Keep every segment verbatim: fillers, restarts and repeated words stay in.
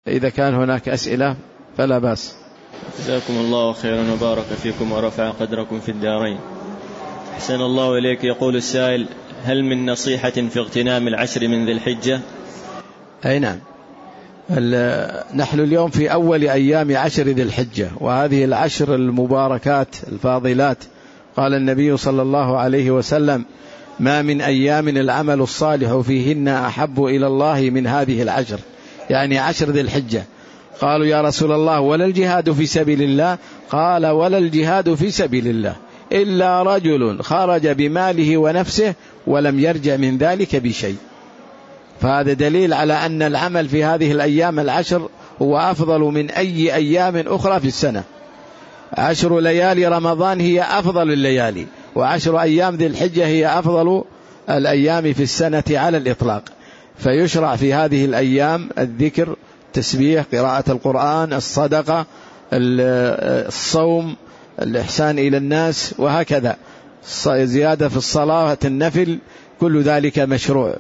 إذا كان هناك أسئلة فلا بأس. جزاكم الله خيرا وبارك فيكم ورفع قدركم في الدارين. أحسن الله إليك. يقول السائل: هل من نصيحة في اغتنام العشر من ذي الحجة؟ أي نعم. نحن اليوم في أول أيام عشر ذي الحجة، وهذه العشر المباركات الفاضلات. قال النبي صلى الله عليه وسلم: ما من أيام العمل الصالح فيهن أحب إلى الله من هذه العشر، يعني عشر ذي الحجة. قالوا: يا رسول الله ولا الجهاد في سبيل الله؟ قال: ولا الجهاد في سبيل الله إلا رجل خرج بماله ونفسه ولم يرجع من ذلك بشيء. فهذا دليل على أن العمل في هذه الأيام العشر هو أفضل من أي أيام أخرى في السنة. عشر ليالي رمضان هي أفضل الليالي، وعشر أيام ذي الحجة هي أفضل الأيام في السنة على الإطلاق. فيشرع في هذه الأيام الذكر، التسبيح، قراءة القرآن، الصدقة، الصوم، الإحسان إلى الناس، وهكذا زيادة في الصلاة، النفل، كل ذلك مشروع.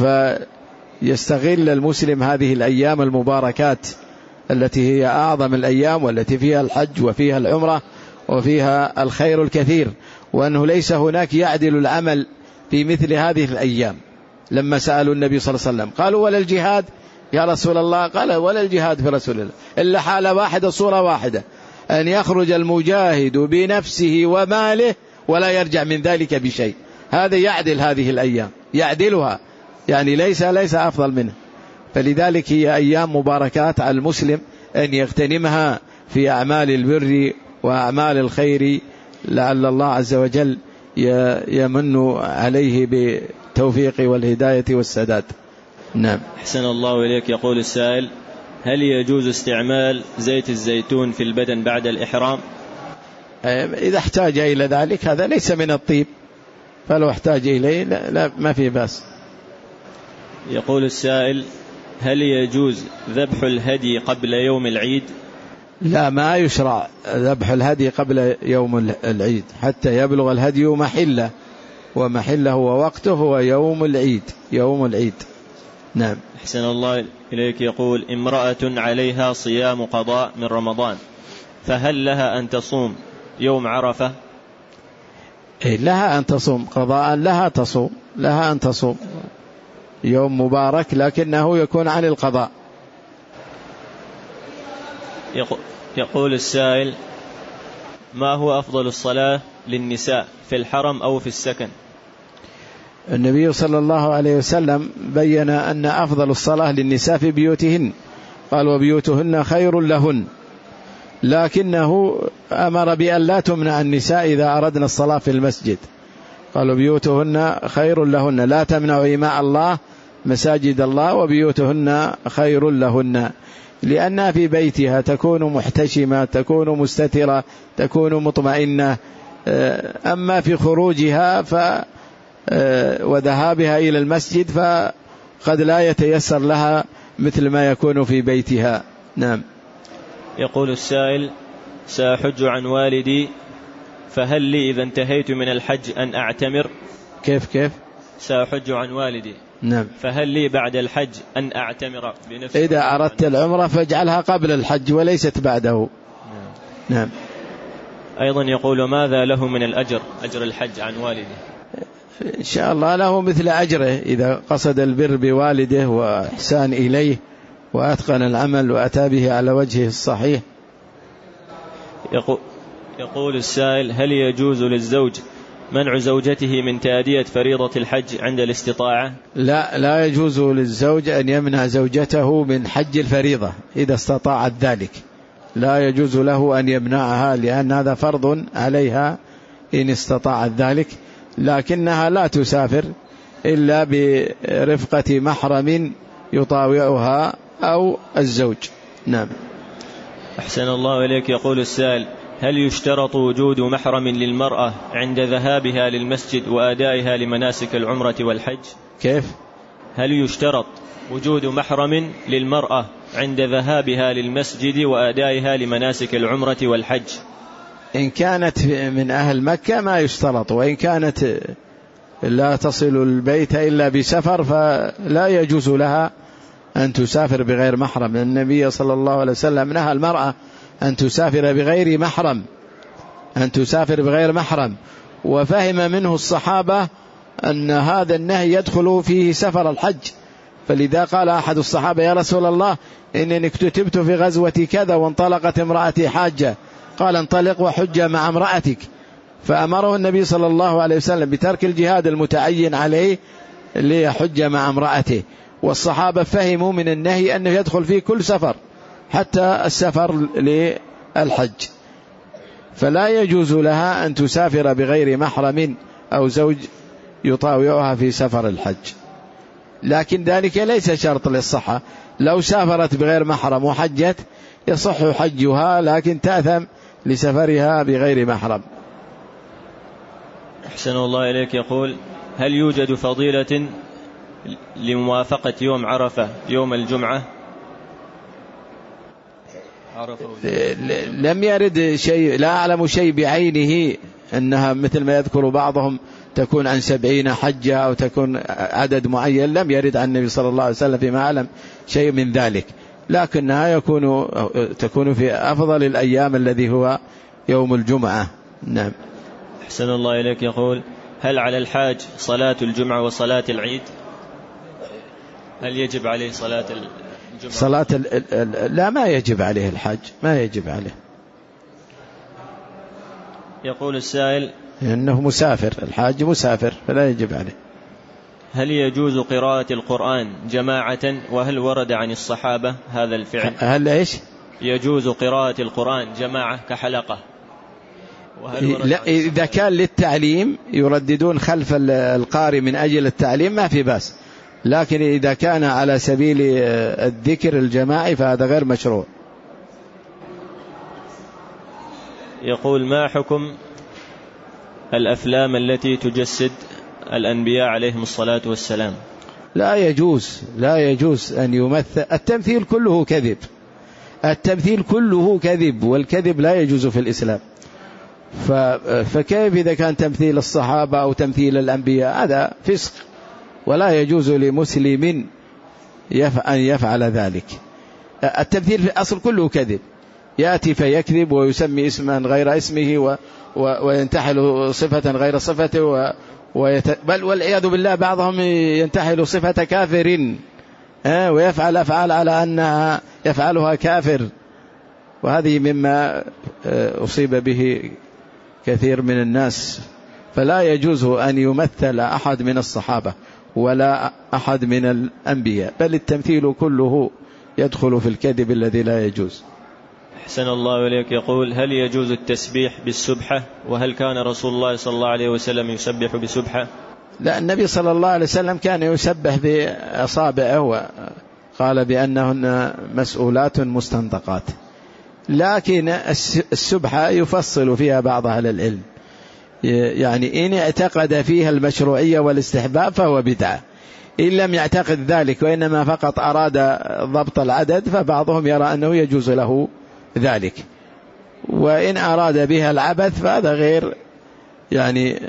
فيستغل المسلم هذه الأيام المباركات التي هي أعظم الأيام، والتي فيها الحج وفيها العمرة وفيها الخير الكثير، وأنه ليس هناك يعدل العمل في مثل هذه الأيام. لما سألوا النبي صلى الله عليه وسلم قالوا: ولا الجهاد يا رسول الله؟ قال: ولا الجهاد في رسول الله إلا حالة واحدة، صورة واحدة، أن يخرج المجاهد بنفسه وماله ولا يرجع من ذلك بشيء. هذا يعدل هذه الأيام، يعدلها، يعني ليس ليس أفضل منه. فلذلك هي أيام مباركات على المسلم أن يغتنمها في أعمال البر وأعمال الخير، لعل الله عز وجل يمن عليه بالتوفيق والهداية والسداد. نعم. أحسن الله إليك. يقول السائل: هل يجوز استعمال زيت الزيتون في البدن بعد الإحرام؟ إذا احتاج إلى ذلك، هذا ليس من الطيب، فلو احتاج إليه لا, لا ما في بأس. يقول السائل: هل يجوز ذبح الهدي قبل يوم العيد؟ لا، ما يشرع ذبح الهدي قبل يوم العيد حتى يبلغ الهدي محله، ومحله ووقته هو يوم العيد، يوم العيد. نعم. أحسن الله إليك. يقول: امرأة عليها صيام قضاء من رمضان، فهل لها أن تصوم يوم عرفة؟ إيه، لها أن تصوم قضاء، لها تصوم، لها أن تصوم يوم مبارك، لكنه يكون عن القضاء. يقول السائل: ما هو أفضل الصلاة للنساء في الحرم أو في السكن؟ النبي صلى الله عليه وسلم بين أن أفضل الصلاة للنساء في بيوتهن، قال: وبيوتهن خير لهن، لكنه أمر بأن لا تمنع النساء إذا أردنا الصلاة في المسجد. قالوا: بيوتهن خير لهن، لا تمنعوا إماء الله مساجد الله، وبيوتهن خير لهن، لأنها في بيتها تكون محتشمة، تكون مستترة، تكون مطمئنة. أما في خروجها ف وذهابها إلى المسجد فقد لا يتيسر لها مثل ما يكون في بيتها. نعم. يقول السائل: سأحج عن والدي، فهل لي إذا انتهيت من الحج أن أعتمر؟ كيف كيف؟ سأحج عن والدي. نعم. فهل لي بعد الحج أن أعتمر بنفسي؟ إذا أردت العمرة فاجعلها قبل الحج وليست بعده. نعم. نعم. أيضا يقول: ماذا له من الأجر، أجر الحج عن والدي؟ إن شاء الله له مثل أجره إذا قصد البر بوالده وإحسان إليه وأتقن العمل وأتى به على وجهه الصحيح. يقول السائل: هل يجوز للزوج منع زوجته من تأدية فريضة الحج عند الاستطاعة؟ لا، لا يجوز للزوج أن يمنع زوجته من حج الفريضة إذا استطاعت ذلك، لا يجوز له أن يمنعها، لأن هذا فرض عليها إن استطاعت ذلك، لكنها لا تسافر إلا برفقة محرم يطاوعها أو الزوج. نعم. أحسن الله إليك. يقول السائل: هل يشترط وجود محرم للمرأة عند ذهابها للمسجد وأدائها لمناسك العمرة والحج؟ كيف؟ هل يشترط وجود محرم للمرأة عند ذهابها للمسجد وأدائها لمناسك العمرة والحج؟ إن كانت من أهل مكة ما يشترط، وإن كانت لا تصل البيت إلا بسفر فلا يجوز لها أن تسافر بغير محرم. النبي صلى الله عليه وسلم نهى المرأة أن تسافر بغير محرم أن تسافر بغير محرم وفهم منه الصحابة أن هذا النهي يدخل فيه سفر الحج، فلذا قال أحد الصحابة: يا رسول الله إنني اكتتبت في غزوة كذا وانطلقت امرأتي حاجة، قال: انطلق وحج مع امرأتك. فأمره النبي صلى الله عليه وسلم بترك الجهاد المتعين عليه ليحج مع امرأته. والصحابة فهموا من النهي أنه يدخل فيه كل سفر حتى السفر للحج، فلا يجوز لها أن تسافر بغير محرم أو زوج يطاوعها في سفر الحج. لكن ذلك ليس شرط للصحة، لو سافرت بغير محرم وحجت يصح حجها، لكن تأثم لسفرها بغير محرم. أحسن الله إليك. يقول: هل يوجد فضيلة لموافقة يوم عرفة يوم الجمعة؟ لم يرد شيء، لا أعلم شيء بعينه أنها مثل ما يذكر بعضهم تكون عن سبعين حجة أو تكون عدد معين، لم يرد عن النبي صلى الله عليه وسلم فيما أعلم شيء من ذلك، لكنها يكون تكون في أفضل الأيام الذي هو يوم الجمعة. نعم. أحسن الله إليك. يقول: هل على الحاج صلاة الجمعة وصلاة العيد؟ هل يجب عليه صلاة الجمعة؟ صلاة ال ال لا، ما يجب عليه الحاج، ما يجب عليه. يقول السائل: إنه مسافر، الحاج مسافر فلا يجب عليه. هل يجوز قراءة القرآن جماعة، وهل ورد عن الصحابة هذا الفعل؟ هل إيش؟ يجوز قراءة القرآن جماعة كحلقة، وهل ورد لا، إذا كان للتعليم يرددون خلف القارئ من أجل التعليم ما في بأس، لكن إذا كان على سبيل الذكر الجماعي فهذا غير مشروع. يقول: ما حكم الأفلام التي تجسد الأنبياء عليهم الصلاة والسلام؟ لا يجوز، لا يجوز أن يمثل، التمثيل كله كذب، التمثيل كله كذب، والكذب لا يجوز في الإسلام. فكيف إذا كان تمثيل الصحابة أو تمثيل الأنبياء؟ هذا فسق، ولا يجوز لمسلم أن يفعل ذلك. التمثيل في الأصل كله كذب، يأتي فيكذب ويسمي اسما غير اسمه و وينتحل صفة غير صفته و ويت... بل والعياذ بالله بعضهم ينتحل صفة كافر أه ويفعل أفعال على أنها يفعلها كافر، وهذه مما أصيب به كثير من الناس. فلا يجوز أن يمثل أحد من الصحابة ولا أحد من الأنبياء، بل التمثيل كله يدخل في الكذب الذي لا يجوز. أحسن الله إليك. يقول: هل يجوز التسبيح بالسبحة، وهل كان رسول الله صلى الله عليه وسلم يسبح بسبحة؟ لا، النبي صلى الله عليه وسلم كان يسبح بأصابعه وقال بأنهن مسؤولات مستنطقات، لكن السبحة يفصل فيها بعض أهل العلم، يعني إن اعتقد فيها المشروعية والاستحباب فهو بدعة، إن لم يعتقد ذلك وإنما فقط أراد ضبط العدد فبعضهم يرى أنه يجوز له ذلك، وإن أراد بها العبث فهذا غير يعني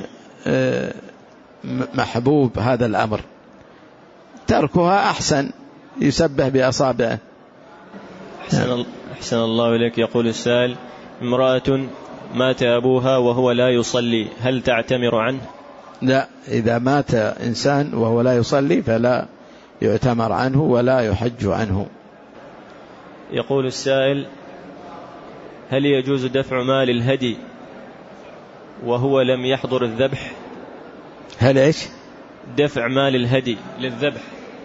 محبوب هذا الأمر، تركها أحسن، يسبح بأصابعه. أحسن, أحسن الله إليك. يقول السائل: امرأة مات أبوها وهو لا يصلي، هل تعتمر عنه؟ لا، إذا مات إنسان وهو لا يصلي فلا يعتمر عنه ولا يحج عنه. يقول السائل: هل يجوز دفع مال الهدي وهو لم يحضر الذبح؟ هل إيش؟ دفع مال الهدي للذبح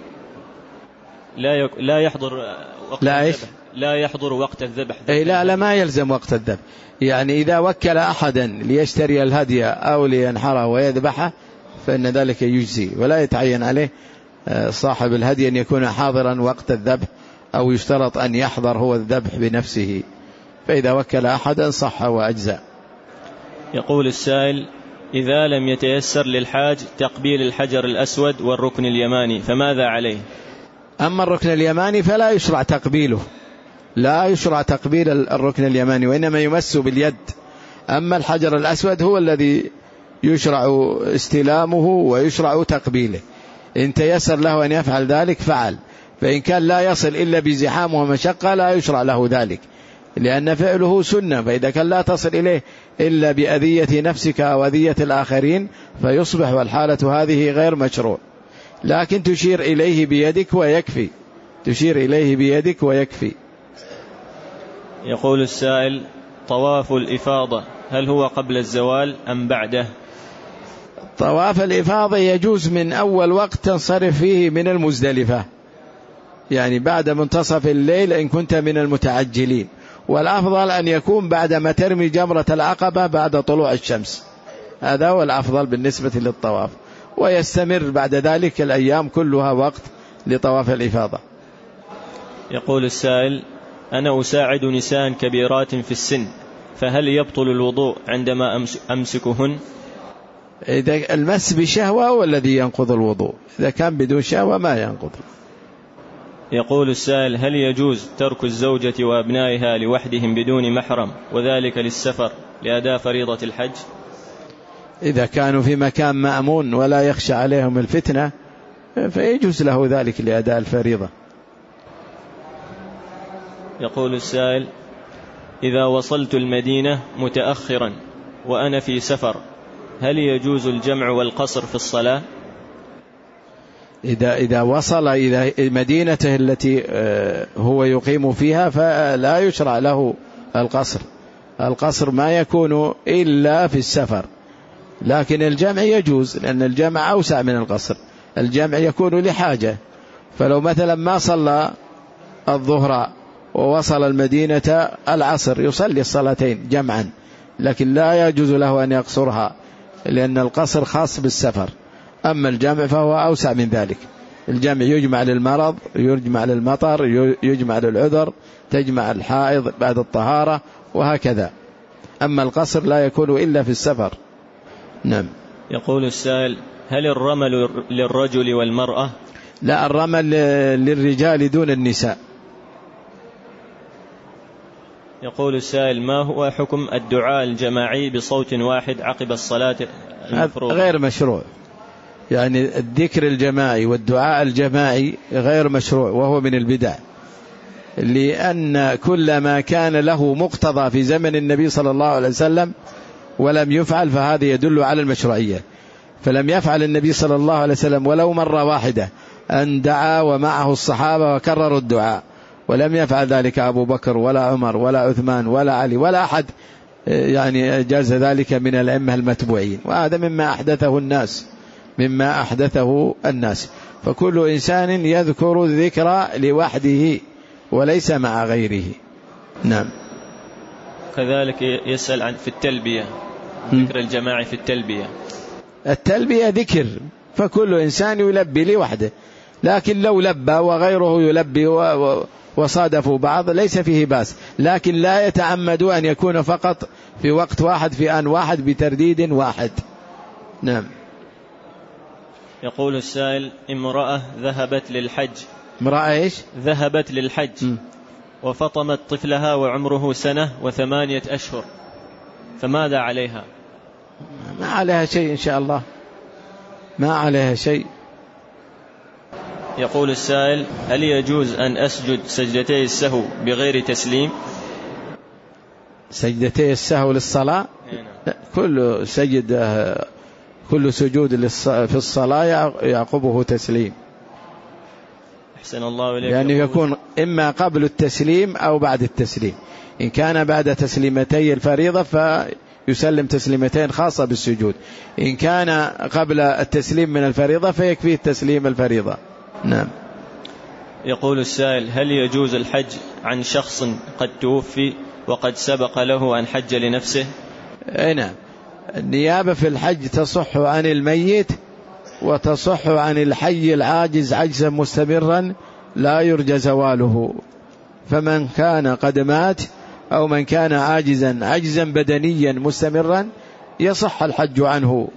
لا يك... لا يحضر وقت لا الذبح، لا يحضر وقت الذبح. أي لا لا ما يلزم وقت الذبح، يعني إذا وكل أحدا ليشتري الهدي أو لينحره ويذبحه فإن ذلك يجزي، ولا يتعين عليه صاحب الهدي أن يكون حاضرا وقت الذبح أو يشترط أن يحضر هو الذبح بنفسه، فإذا وكل أحدا صح وأجزاء. يقول السائل: إذا لم يتيسر للحاج تقبيل الحجر الأسود والركن اليماني فماذا عليه؟ أما الركن اليماني فلا يشرع تقبيله، لا يشرع تقبيل الركن اليماني، وإنما يمس باليد. أما الحجر الأسود هو الذي يشرع استلامه ويشرع تقبيله، إن تيسر له أن يفعل ذلك فعل، فإن كان لا يصل إلا بزحام ومشقة لا يشرع له ذلك، لأن فعله سنة. فإذا كان لا تصل إليه إلا بأذية نفسك أو أذية الآخرين فيصبح والحالة هذه غير مشروع. لكن تشير إليه بيدك ويكفي، تشير إليه بيدك ويكفي. يقول السائل: طواف الإفاضة هل هو قبل الزوال أم بعده؟ طواف الإفاضة يجوز من أول وقت تنصرف فيه من المزدلفة، يعني بعد منتصف الليل إن كنت من المتعجلين، والأفضل أن يكون بعد ما ترمي جمرة العقبة بعد طلوع الشمس، هذا هو الأفضل بالنسبة للطواف، ويستمر بعد ذلك الأيام كلها وقت لطواف الإفاضة. يقول السائل: أنا أساعد نساء كبيرات في السن، فهل يبطل الوضوء عندما أمسكهن؟ إذا المس بشهوة هو الذي ينقض الوضوء، إذا كان بدون شهوة ما ينقض. يقول السائل: هل يجوز ترك الزوجة وأبنائها لوحدهم بدون محرم وذلك للسفر لأداء فريضة الحج؟ إذا كانوا في مكان مأمون ولا يخشى عليهم الفتنة فيجوز له ذلك لأداء الفريضة. يقول السائل: إذا وصلت المدينة متأخرا وأنا في سفر هل يجوز الجمع والقصر في الصلاة؟ إذا إذا وصل إلى مدينته التي هو يقيم فيها فلا يشرع له القصر، القصر ما يكون إلا في السفر، لكن الجمع يجوز لأن الجمع أوسع من القصر. الجمع يكون لحاجة، فلو مثلا ما صلى الظهر ووصل المدينة العصر يصلي الصلاتين جمعا، لكن لا يجوز له أن يقصرها لأن القصر خاص بالسفر. أما الجمع فهو أوسع من ذلك، الجمع يجمع للمرض، يجمع للمطر، يجمع للعذر، تجمع الحائض بعد الطهارة وهكذا. أما القصر لا يكون إلا في السفر. نعم. يقول السائل: هل الرمل للرجل والمرأة؟ لا، الرمل للرجال دون النساء. يقول السائل: ما هو حكم الدعاء الجماعي بصوت واحد عقب الصلاة المفروضة؟ غير مشروع، يعني الذكر الجماعي والدعاء الجماعي غير مشروع وهو من البدع، لأن كل ما كان له مقتضى في زمن النبي صلى الله عليه وسلم ولم يفعل فهذا يدل على المشروعية. فلم يفعل النبي صلى الله عليه وسلم ولو مرة واحدة أن دعا ومعه الصحابة وكرروا الدعاء، ولم يفعل ذلك أبو بكر ولا عمر ولا عثمان ولا علي ولا أحد يعني جاز ذلك من الأئمة المتبوعين، وهذا مما أحدثه الناس مما أحدثه الناس فكل إنسان يذكر الذكر لوحده وليس مع غيره. نعم. كذلك يسأل عن في التلبية، ذكر الجماعي في التلبية. التلبية ذكر فكل إنسان يلبي لوحده، لكن لو لبى وغيره يلبي وصادفوا بعض ليس فيه باس، لكن لا يتعمد أن يكون فقط في وقت واحد في آن واحد بترديد واحد. نعم. يقول السائل: امرأة ذهبت للحج. امرأة إيش؟ ذهبت للحج م. وفطمت طفلها وعمره سنة وثمانية أشهر، فماذا عليها؟ ما عليها شيء إن شاء الله، ما عليها شيء. يقول السائل: هل يجوز أن أسجد سجدتي السهو بغير تسليم؟ سجدتي السهو للصلاة؟ لا، كل سجد كل سجود في الصلاة يعقبه تسليم. أحسن الله إليك. يعني يكون إما قبل التسليم أو بعد التسليم. إن كان بعد تسليمتي الفريضة فيسلم تسليمتين خاصة بالسجود، إن كان قبل التسليم من الفريضة فيكفي التسليم الفريضة. نعم. يقول السائل: هل يجوز الحج عن شخص قد توفي وقد سبق له أن حج لنفسه؟ أي نعم. النيابة في الحج تصح عن الميت وتصح عن الحي العاجز عجزا مستمرا لا يرجى زواله، فمن كان قد مات أو من كان عاجزا عجزا بدنيا مستمرا يصح الحج عنه.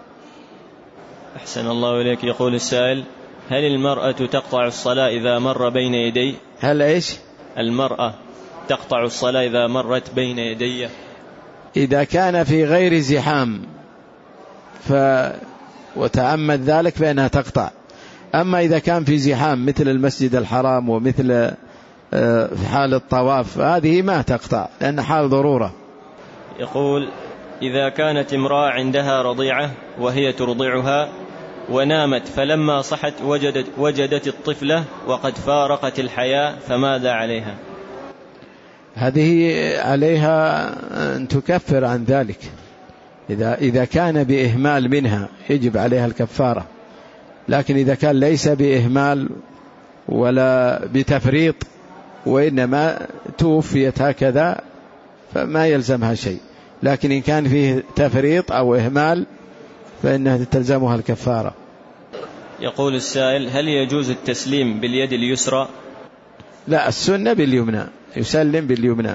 أحسن الله إليك. يقول السائل: هل المرأة تقطع الصلاة إذا مر بين يدي؟ هل إيش؟ المرأة تقطع الصلاة إذا مرت بين يدي؟ إذا كان في غير زحام ف وتعمد ذلك فإنها تقطع، أما إذا كان في زحام مثل المسجد الحرام ومثل في حال الطواف هذه ما تقطع لأن حال ضرورة. يقول إذا كانت امرأة عندها رضيعة وهي ترضعها ونامت فلما صحت وجدت, وجدت الطفلة وقد فارقت الحياة فماذا عليها؟ هذه عليها أن تكفر عن ذلك. إذا, إذا كان بإهمال منها يجب عليها الكفارة، لكن إذا كان ليس بإهمال ولا بتفريط وإنما توفيت هكذا فما يلزمها شيء، لكن إن كان فيه تفريط أو إهمال فإنها تلزمها الكفارة. يقول السائل هل يجوز التسليم باليد اليسرى؟ لا، السنة باليمنى، يسلم باليمنى.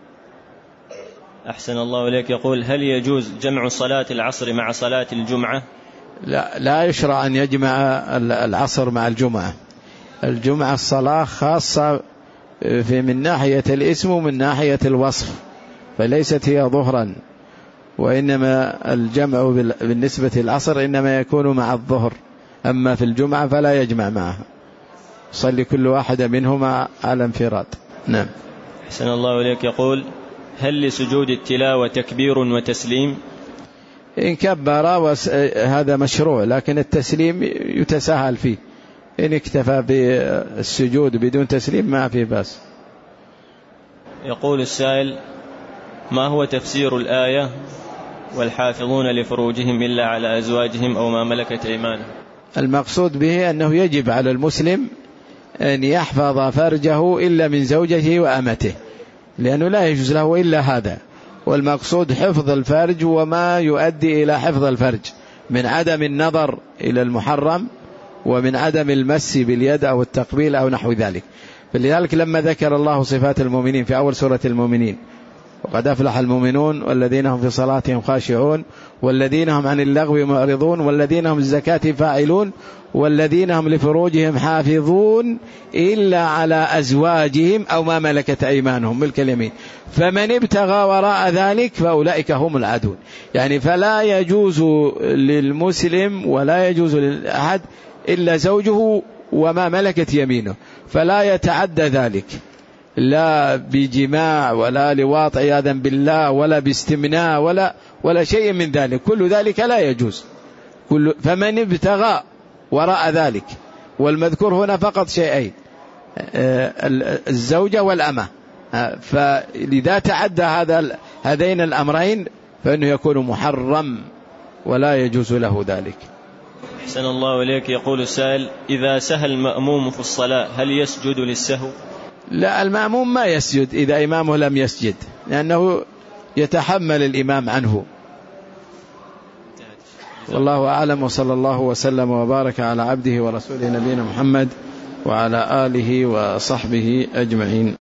أحسن الله إليك. يقول هل يجوز جمع صلاة العصر مع صلاة الجمعة؟ لا، لا يشرع أن يجمع العصر مع الجمعة. الجمعة الصلاة خاصة في من ناحية الاسم ومن ناحية الوصف، فليست هي ظهرا، وإنما الجمع بالنسبة للعصر إنما يكون مع الظهر، أما في الجمعة فلا يجمع معها، صلي كل واحدة منهما على انفراد. نعم. أحسن الله إليك. يقول هل لسجود التلاوة تكبير وتسليم؟ إن كبر هذا مشروع، لكن التسليم يتساهل فيه، إن اكتفى بالسجود بدون تسليم ما في بأس. يقول السائل ما هو تفسير الآية والحافظون لفروجهم إلا على أزواجهم أو ما ملكت أيمانهم؟ المقصود به أنه يجب على المسلم أن يحفظ فرجه إلا من زوجته وأمته، لأنه لا يجوز له إلا هذا، والمقصود حفظ الفرج وما يؤدي إلى حفظ الفرج من عدم النظر إلى المحرم ومن عدم المس باليد أو التقبيل أو نحو ذلك. فلذلك لما ذكر الله صفات المؤمنين في أول سورة المؤمنين وقد أفلح المؤمنون والذين هم في صلاتهم خاشعون والذين هم عن اللغو معرضون والذين هم الزكاة فاعلون والذين هم لفروجهم حافظون إلا على أزواجهم أو ما ملكت أيمانهم ملك اليمين فمن ابتغى وراء ذلك فأولئك هم العادون. يعني فلا يجوز للمسلم ولا يجوز للأحد إلا زوجه وما ملكت يمينه، فلا يتعدى ذلك لا بجماع ولا لواط عياذا بالله ولا باستمناء ولا ولا شيء من ذلك، كل ذلك لا يجوز. كل فمن ابتغى وراء ذلك، والمذكور هنا فقط شيئين الزوجة والأمة، فلذا تعدى هذا هذين الأمرين فإنه يكون محرم ولا يجوز له ذلك. أحسن الله إليك. يقول السائل إذا سهى المأموم في الصلاة هل يسجد للسهو؟ لا، المأموم ما يسجد إذا إمامه لم يسجد، لأنه يتحمل الإمام عنه. والله أعلم، وصلى الله وسلم وبارك على عبده ورسوله نبينا محمد وعلى آله وصحبه أجمعين.